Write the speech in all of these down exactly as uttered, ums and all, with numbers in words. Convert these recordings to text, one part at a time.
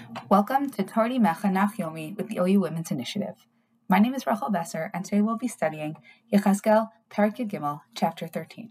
Welcome to Tardi Mecha Nach Yomi with the O U Women's Initiative. My name is Rachel Besser, and today we'll be studying Yechezkel, Perek Yud Gimel, Chapter thirteen.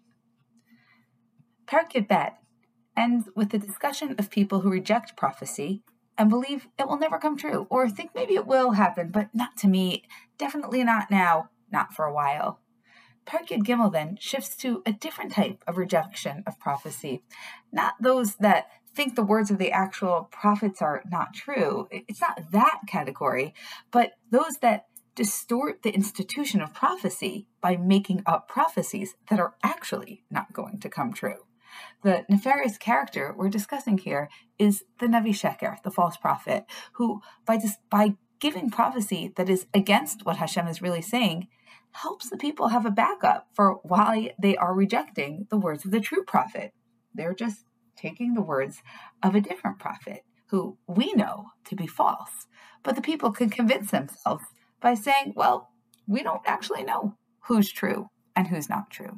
Perek Yud Bet ends with the discussion of people who reject prophecy and believe it will never come true, or think maybe it will happen, but not to me, definitely not now, not for a while. Perek Yud Gimel then shifts to a different type of rejection of prophecy, not those that think the words of the actual prophets are not true. It's not that category, but those that distort the institution of prophecy by making up prophecies that are actually not going to come true. The nefarious character we're discussing here is the Navi Sheker, the false prophet, who by dis- by giving prophecy that is against what Hashem is really saying, helps the people have a backup for why they are rejecting the words of the true prophet. They're just taking the words of a different prophet who we know to be false, but the people can convince themselves by saying, well, we don't actually know who's true and who's not true.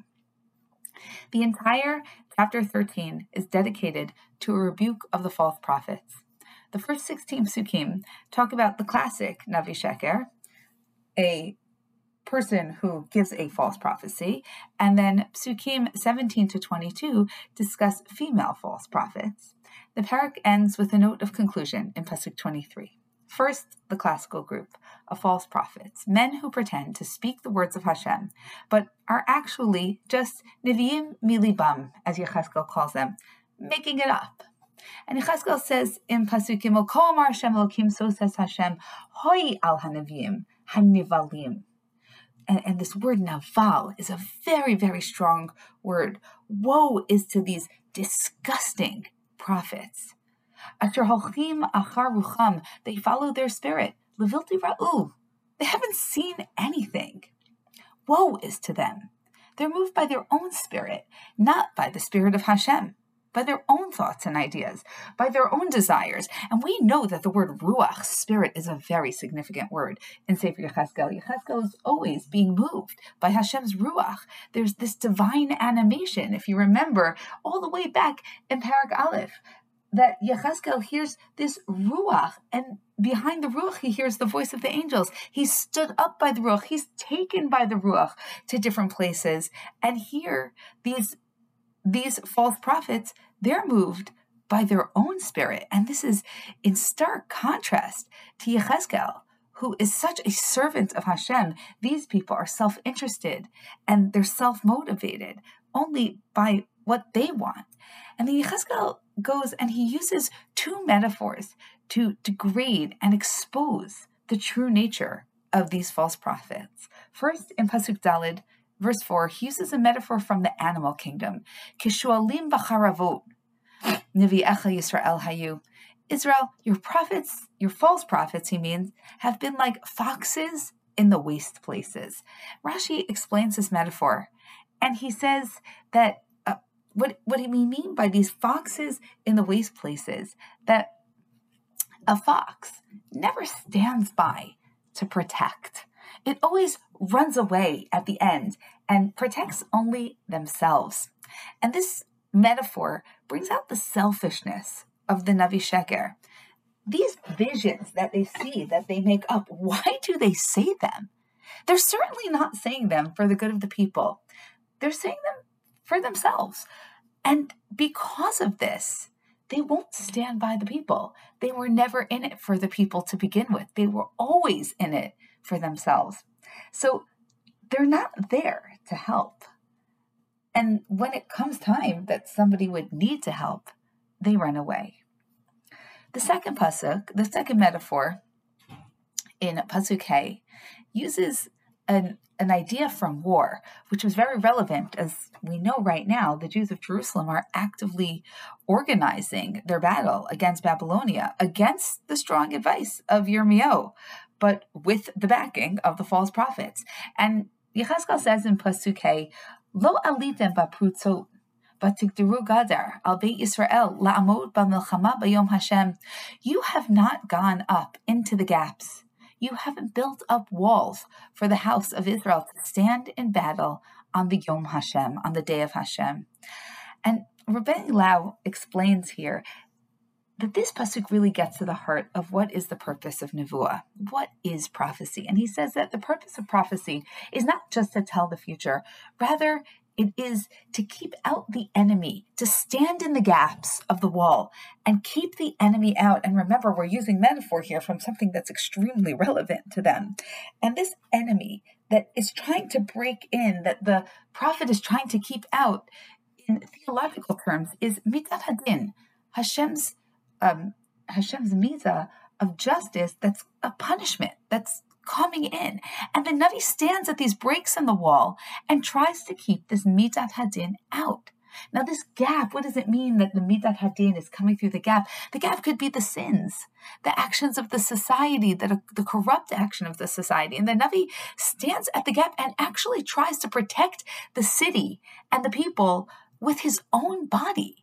The entire chapter thirteen is dedicated to a rebuke of the false prophets. The first sixteen psukim talk about the classic Navi Sheker, a person who gives a false prophecy, and then psukim seventeen to twenty-two discuss female false prophets. The parak ends with a note of conclusion in pasuk twenty-three. First, the classical group of false prophets, men who pretend to speak the words of Hashem, but are actually just neviim milibam, as Yechezkel calls them, making it up. And Yechezkel says in pasuk gimel, Ko amar Hashem Elokim, so says Hashem, hoi al hanevim hanivalim. And, and this word naval is a very, very strong word. Woe is to these disgusting prophets. Asher holchim achar rucham, they follow their spirit. Levilti ra'u, they haven't seen anything. Woe is to them. They're moved by their own spirit, not by the spirit of Hashem, by their own thoughts and ideas, by their own desires. And we know that the word ruach, spirit, is a very significant word in Sefer Yechezkel. Yechezkel is always being moved by Hashem's ruach. There's this divine animation, if you remember, all the way back in Parak Aleph, that Yechezkel hears this ruach, and behind the ruach, he hears the voice of the angels. He's stood up by the ruach. He's taken by the ruach to different places. And here, these These false prophets, they're moved by their own spirit. And this is in stark contrast to Yechezkel, who is such a servant of Hashem. These people are self-interested and they're self-motivated only by what they want. And the Yechezkel goes and he uses two metaphors to degrade and expose the true nature of these false prophets. First, in Pasuk Daled, verse four, he uses a metaphor from the animal kingdom. Kishualim b'charavot, Nevi'echa Yisrael hayu. Israel, your prophets, your false prophets, he means, have been like foxes in the waste places. Rashi explains this metaphor, and he says that uh, what, what do we mean by these foxes in the waste places? That a fox never stands by to protect. It always runs away at the end and protects only themselves. And this metaphor brings out the selfishness of the Navi Sheker. These visions that they see, that they make up, why do they say them? They're certainly not saying them for the good of the people. They're saying them for themselves. And because of this, they won't stand by the people. They were never in it for the people to begin with. They were always in it for themselves. So they're not there to help. And when it comes time that somebody would need to help, they run away. The second pasuk, the second metaphor in pasuk Hey, uses an, an idea from war, which was very relevant. As we know right now, the Jews of Jerusalem are actively organizing their battle against Babylonia, against the strong advice of Yirmiyahu, but with the backing of the false prophets. And Yechezkel says in pasuk Hey, Lo alitem baprutzot, batigdiru gadar al Beit Yisrael la'amod b'milchama b'yom Hashem. You have not gone up into the gaps. You haven't built up walls for the house of Israel to stand in battle on the Yom Hashem, on the day of Hashem. And Rabbeinu Lau explains here that this pasuk really gets to the heart of what is the purpose of nevuah. What is prophecy? And he says that the purpose of prophecy is not just to tell the future, rather it is to keep out the enemy, to stand in the gaps of the wall and keep the enemy out. And remember, we're using metaphor here from something that's extremely relevant to them. And this enemy that is trying to break in, that the prophet is trying to keep out, in theological terms, is mitzat hadin, Hashem's um, Hashem's mitzah of justice. That's a punishment that's coming in. And the Navi stands at these breaks in the wall and tries to keep this mitzat hadin out. Now, this gap, what does it mean that the mitzat hadin is coming through the gap? The gap could be the sins, the actions of the society, the, the corrupt action of the society. And the Navi stands at the gap and actually tries to protect the city and the people with his own body.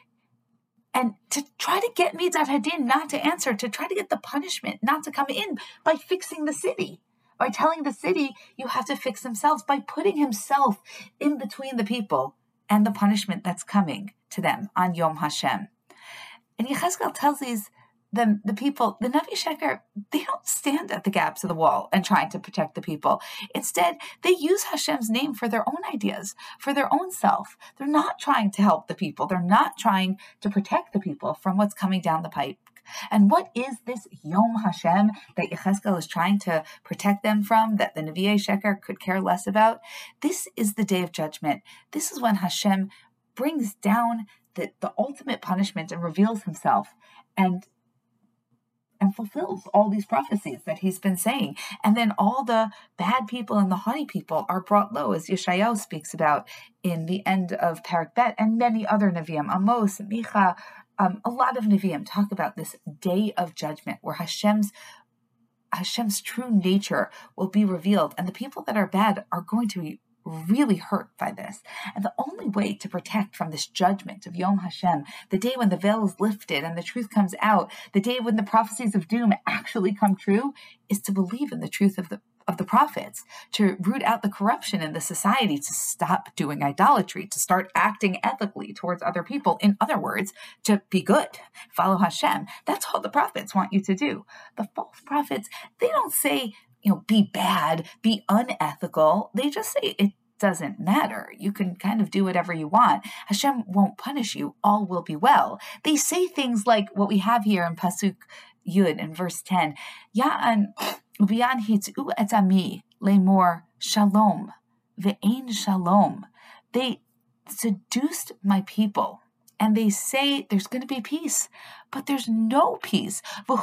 And to try to get mitzat hadin not to answer, to try to get the punishment not to come in by fixing the city, by telling the city you have to fix themselves, by putting himself in between the people and the punishment that's coming to them on Yom Hashem. And Yechezkel tells these the, the people, the Navi Sheker, they don't stand at the gaps of the wall and trying to protect the people. Instead, they use Hashem's name for their own ideas, for their own self. They're not trying to help the people. They're not trying to protect the people from what's coming down the pipe. And what is this Yom Hashem that Yechezkel is trying to protect them from, that the Nevi'ei Sheker could care less about? This is the day of judgment. This is when Hashem brings down the, the ultimate punishment and reveals himself and and fulfills all these prophecies that he's been saying. And then all the bad people and the haughty people are brought low, as Yeshayahu speaks about in the end of Parak Bet, and many other Nevi'im, Amos, Micha, um, a lot of Nevi'im talk about this day of judgment where Hashem's Hashem's true nature will be revealed, and the people that are bad are going to be really hurt by this. And the only way to protect from this judgment of Yom Hashem, the day when the veil is lifted and the truth comes out, the day when the prophecies of doom actually come true, is to believe in the truth of the of the prophets, to root out the corruption in the society, to stop doing idolatry, to start acting ethically towards other people. In other words, to be good, follow Hashem. That's all the prophets want you to do. The false prophets, they don't say, you know, be bad, be unethical. They just say it doesn't matter. You can kind of do whatever you want. Hashem won't punish you. All will be well. They say things like what we have here in Pasuk Yud in verse ten. Ya'an u'biyan hitzu et ami lemor shalom ve'ein shalom. They seduced my people. And they say there's going to be peace, but there's no peace. They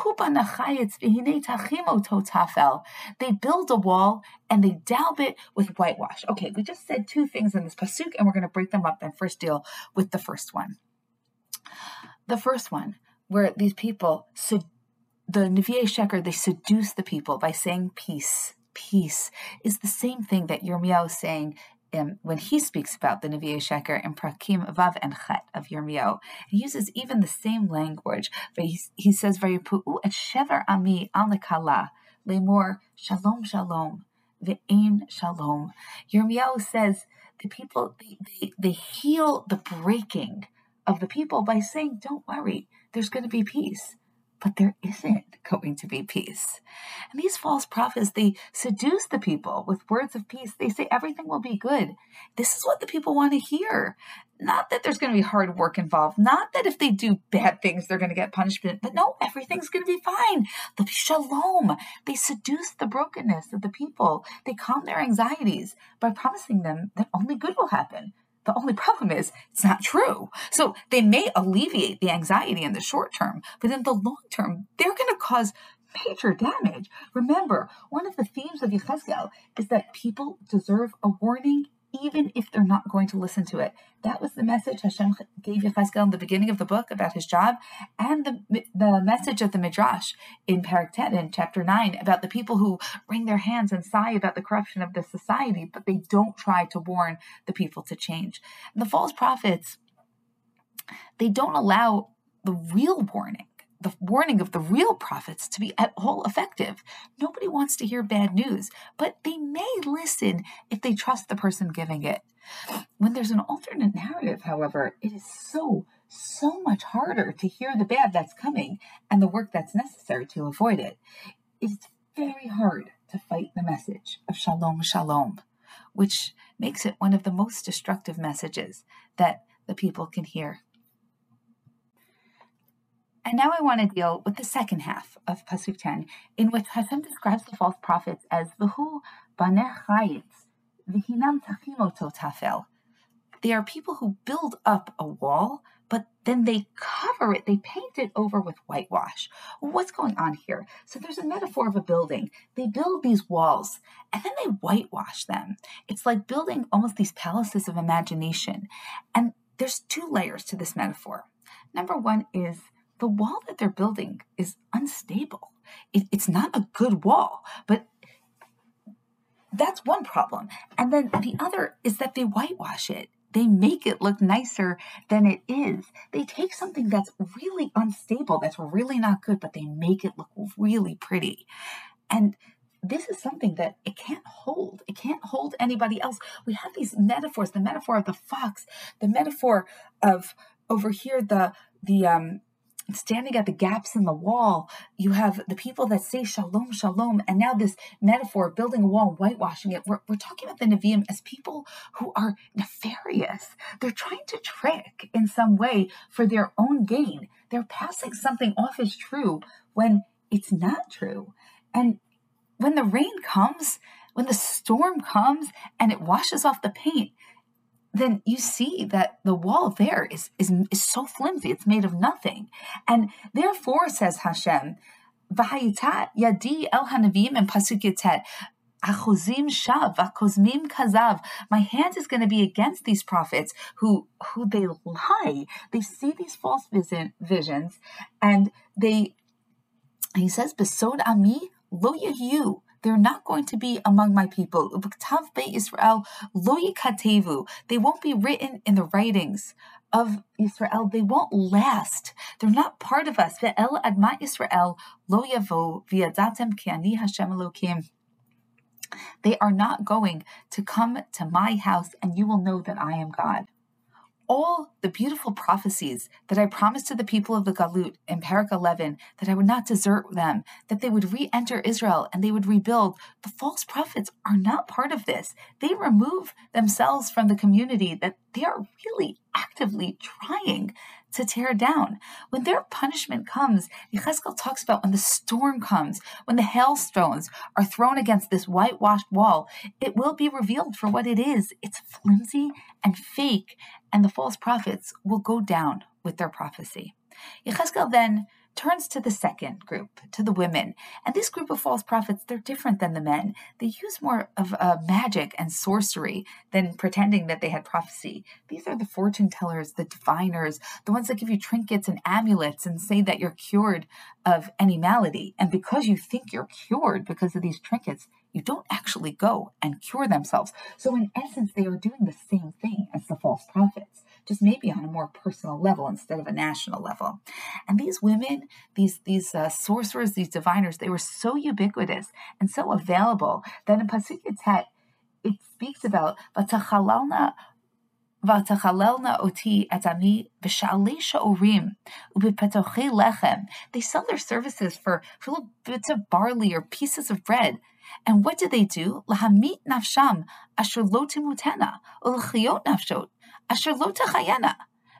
build a wall and they daub it with whitewash. Okay, we just said two things in this pasuk, and we're going to break them up and first deal with the first one. The first one, where these people, the Nevi'ei Sheker, they seduce the people by saying peace. Peace is the same thing that Yirmiyahu is saying Um, when he speaks about the Nevi'ei Sheker in Prakim Vav and Chet of Yirmiyahu. He uses even the same language, but he, he says, "Vayipu'u et shever ami al nekala lemor shalom shalom ve'ein shalom." Yirmiyahu says the people they, they they heal the breaking of the people by saying, "Don't worry, there's going to be peace." But there isn't going to be peace. And these false prophets, they seduce the people with words of peace. They say everything will be good. This is what the people want to hear. Not that there's going to be hard work involved. Not that if they do bad things, they're going to get punishment. But no, everything's going to be fine. There'll be shalom. They seduce the brokenness of the people. They calm their anxieties by promising them that only good will happen. The only problem is it's not true. So they may alleviate the anxiety in the short term, but in the long term, they're going to cause major damage. Remember, one of the themes of Yechezkel is that people deserve a warning even if they're not going to listen to it. That was the message Hashem gave Yechezkel in the beginning of the book about his job, and the the message of the Midrash in Parak ten, in chapter nine, about the people who wring their hands and sigh about the corruption of the society, but they don't try to warn the people to change. And the false prophets, they don't allow the real warning, the warning of the real prophets, to be at all effective. Nobody wants to hear bad news, but they may listen if they trust the person giving it. When there's an alternate narrative, however, it is so, so much harder to hear the bad that's coming and the work that's necessary to avoid it. It's very hard to fight the message of shalom, shalom, which makes it one of the most destructive messages that the people can hear. And now I want to deal with the second half of Pasuk ten, in which Hashem describes the false prophets as V'hu baneh chayitz, v'hinam tachimoto tafel. They are people who build up a wall, but then they cover it, they paint it over with whitewash. Well, what's going on here? So there's a metaphor of a building. They build these walls, and then they whitewash them. It's like building almost these palaces of imagination. And there's two layers to this metaphor. Number one is the wall that they're building is unstable. It, it's not a good wall, but that's one problem. And then the other is that they whitewash it. They make it look nicer than it is. They take something that's really unstable, that's really not good, but they make it look really pretty. And this is something that it can't hold. It can't hold anybody else. We have these metaphors, the metaphor of the fox, the metaphor of over here, the, the, um, standing at the gaps in the wall. You have the people that say shalom, shalom, and now this metaphor of building a wall, whitewashing it. We're, we're talking about the Nevi'im as people who are nefarious. They're trying to trick in some way for their own gain. They're passing something off as true when it's not true. And when the rain comes, when the storm comes and it washes off the paint, then you see that the wall there is, is, is so flimsy. It's made of nothing. And therefore, says Hashem, V'hayitat yadi el hanavim in Pasuk Yotet, achozim shav, v'akozmim kazav. My hand is going to be against these prophets who, who they lie. They see these false vision, visions, and they, he says, Besod ami lo yehu. They're not going to be among my people. Israel lo yikatevu. They won't be written in the writings of Israel. They won't last. They're not part of us. Ve'el adma Israel lo yavo v'yadatem ki ani Hashem Elokim. They are not going to come to my house, and you will know that I am God. All the beautiful prophecies that I promised to the people of the Galut in Parak eleven, that I would not desert them, that they would re-enter Israel and they would rebuild, the false prophets are not part of this. They remove themselves from the community that they are really actively trying to tear down. When their punishment comes, Yechezkel talks about when the storm comes, when the hailstones are thrown against this whitewashed wall, it will be revealed for what it is. It's flimsy and fake, and the false prophets will go down with their prophecy. Yechezkel then turns to the second group, to the women. And this group of false prophets, they're different than the men. They use more of uh, magic and sorcery than pretending that they had prophecy. These are the fortune tellers, the diviners, the ones that give you trinkets and amulets and say that you're cured of any malady. And because you think you're cured because of these trinkets, you don't actually go and cure themselves. So in essence, they are doing the same thing as the false prophets, just maybe on a more personal level instead of a national level. And these women, these these uh, sorcerers, these diviners, they were so ubiquitous and so available that in Pasuk Yotet, it speaks about V'tachalalna V'tachalelna oti atami v'sha'alei sha'orim u'bepetochei lechem. They sell their services for, for little bits of barley or pieces of bread. And what do they do? Lahamit nafsham asher lo timutena u'lechiyot nafshot asher lo techayena.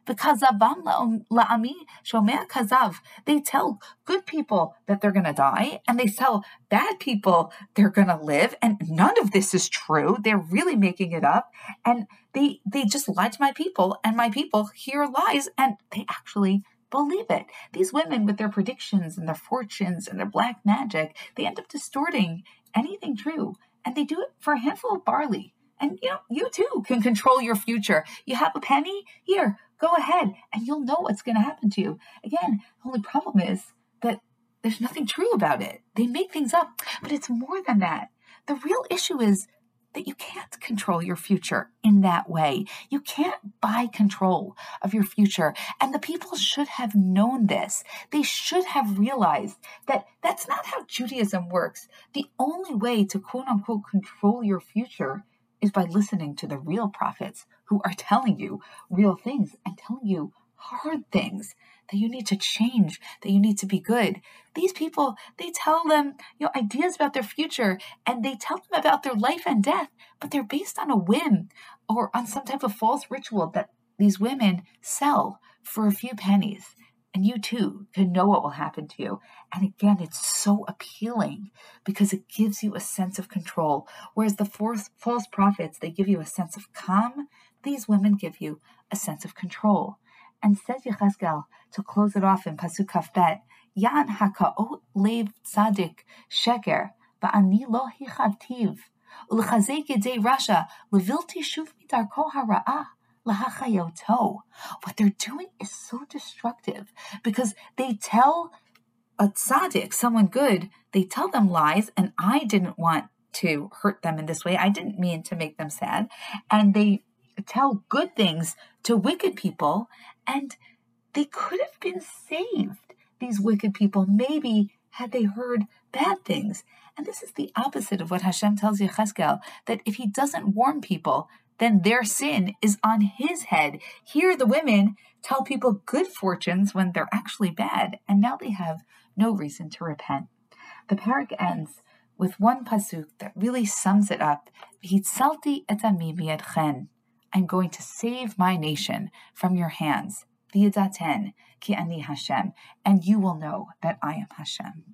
V'kazavam la'ami shomea kazav. They tell good people that they're going to die, and they tell bad people they're going to live, and none of this is true. They're really making it up, and they they just lie to my people, and my people hear lies, and they actually believe it. These women, with their predictions and their fortunes and their black magic, they end up distorting anything true, and they do it for a handful of barley. And you know, you too can control your future. You have a penny? Here, go ahead, and you'll know what's going to happen to you. Again, the only problem is that there's nothing true about it. They make things up, but it's more than that. The real issue is that you can't control your future in that way. You can't buy control of your future. And the people should have known this. They should have realized that that's not how Judaism works. The only way to quote unquote control your future is by listening to the real prophets who are telling you real things and telling you hard things, that you need to change, that you need to be good. These people, they tell them, you know, ideas about their future, and they tell them about their life and death, but they're based on a whim or on some type of false ritual that these women sell for a few pennies. And you too can know what will happen to you. And again, it's so appealing because it gives you a sense of control. Whereas the false, false prophets, they give you a sense of calm. These women give you a sense of control. And says Yechezkel, to close it off in Pasuk Kaf Bet, Yan haka'ot lev tzadik sheker, va'ani lo hichavtiv, u'lechazek yedei rasha, levilti shuv midarko hara'ah. What they're doing is so destructive because they tell a tzaddik, someone good, they tell them lies, and I didn't want to hurt them in this way. I didn't mean to make them sad. And they tell good things to wicked people, and they could have been saved, these wicked people, maybe had they heard bad things. And this is the opposite of what Hashem tells Yechezkel, that if he doesn't warn people, then their sin is on his head. Here the women tell people good fortunes when they're actually bad, and now they have no reason to repent. The parak ends with one pasuk that really sums it up. Hitzalti et ami miyadchen. I'm going to save my nation from your hands. V'yadaten ki ani Hashem, and you will know that I am Hashem.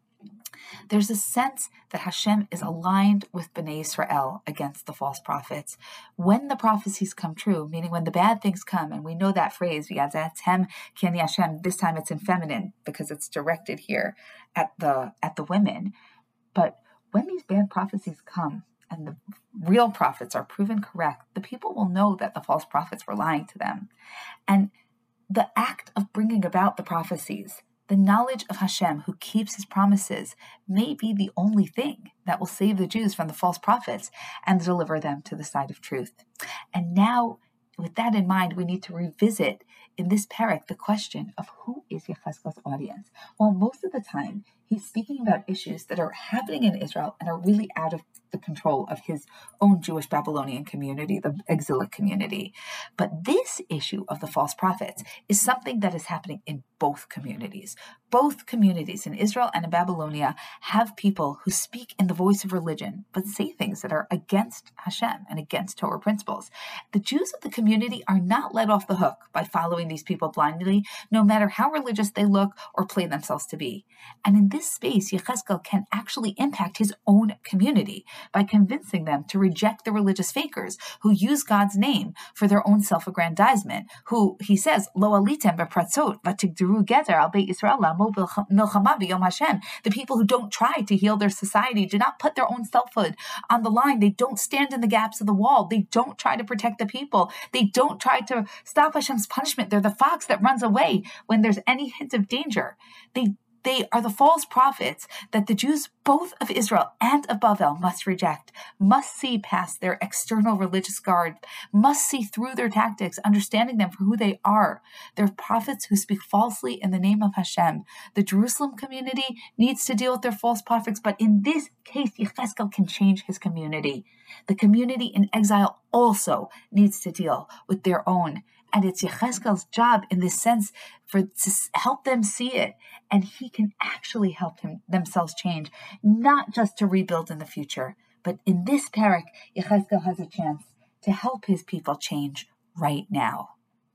There's a sense that Hashem is aligned with Bnei Israel against the false prophets. When the prophecies come true, meaning when the bad things come, and we know that phrase, V'yadatem ki ani Hashem, this time it's in feminine because it's directed here at the at the women. But when these bad prophecies come, and the real prophets are proven correct, the people will know that the false prophets were lying to them. And the act of bringing about the prophecies, the knowledge of Hashem who keeps his promises, may be the only thing that will save the Jews from the false prophets and deliver them to the side of truth. And now, with that in mind, we need to revisit in this parak the question of who is Yechezkel's audience. Well, most of the time, he's speaking about issues that are happening in Israel and are really out of the control of his own Jewish Babylonian community, the exilic community. But this issue of the false prophets is something that is happening in both communities. Both communities in Israel and in Babylonia have people who speak in the voice of religion, but say things that are against Hashem and against Torah principles. The Jews of the community are not let off the hook by following these people blindly, no matter how religious they look or play themselves to be. And in this space, Yechezkel can actually impact his own community by convincing them to reject the religious fakers who use God's name for their own self-aggrandizement, who, he says, Lo alitem bepratzot vatigdiru geter al beit Yisrael la'amod milchama b'yom Hashem. The people who don't try to heal their society, do not put their own selfhood on the line. They don't stand in the gaps of the wall. They don't try to protect the people. They don't try to stop Hashem's punishment. They're the fox that runs away when there's any hint of danger. They They are the false prophets that the Jews, both of Israel and of Bavel, must reject, must see past their external religious guard, must see through their tactics, understanding them for who they are. They're prophets who speak falsely in the name of Hashem. The Jerusalem community needs to deal with their false prophets, but in this case, Yechezkel can change his community. The community in exile also needs to deal with their own. And it's Yechezkel's job in this sense for to help them see it. And he can actually help them, themselves change, not just to rebuild in the future. But in this parak, Yechezkel has a chance to help his people change right now.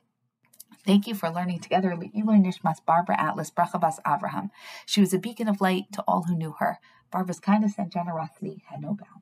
Thank you for learning together Le'ilui Nishmas Barbara Atlas Bracha Bas Avraham. She was a beacon of light to all who knew her. Barbara's kindness and generosity had no bounds.